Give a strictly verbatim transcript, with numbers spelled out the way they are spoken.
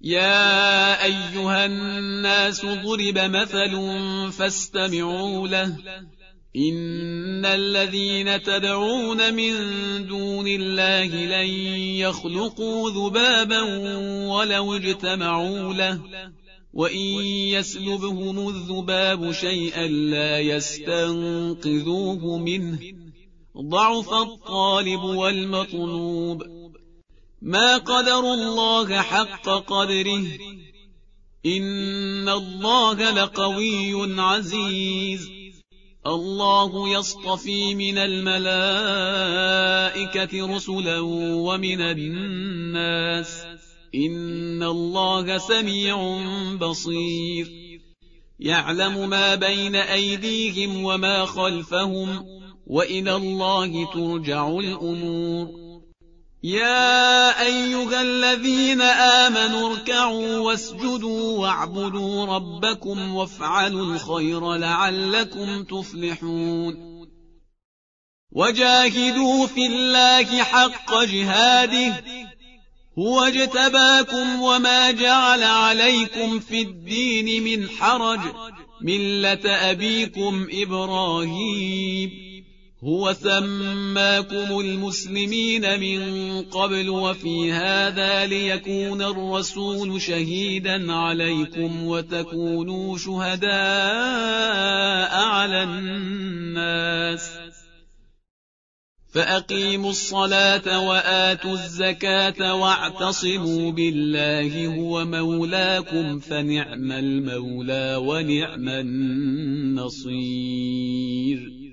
يا أيها الناس ضرب مثل فاستمعوا له إن الذين تدعون من دون الله لن يخلقوا ذبابا ولو اجتمعوا له وإن يسلبهم الذباب شيئا لا يستنقذوه منه ضعف الطالب والمطلوب ما قدروا الله حق قدره إن الله لقوي عزيز الله يصطفي من الملائكة رسلا ومن الناس إن الله سميع بصير يعلم ما بين أيديهم وما خلفهم وإلى الله ترجع الأمور يا أيها الذين آمنوا اركعوا واسجدوا واعبدوا ربكم وافعلوا الخير لعلكم تفلحون وجاهدوا في الله حق جهاده هو اجتباكم وما جعل عليكم في الدين من حرج ملة أبيكم إبراهيم هو سماكم المسلمين من قبل وفي هذا ليكون الرسول شهيدا عليكم وتكونوا شهداء على الناس فأقيموا الصلاة وآتوا الزكاة واعتصموا بالله هو مولاكم فنعم المولى ونعم النصير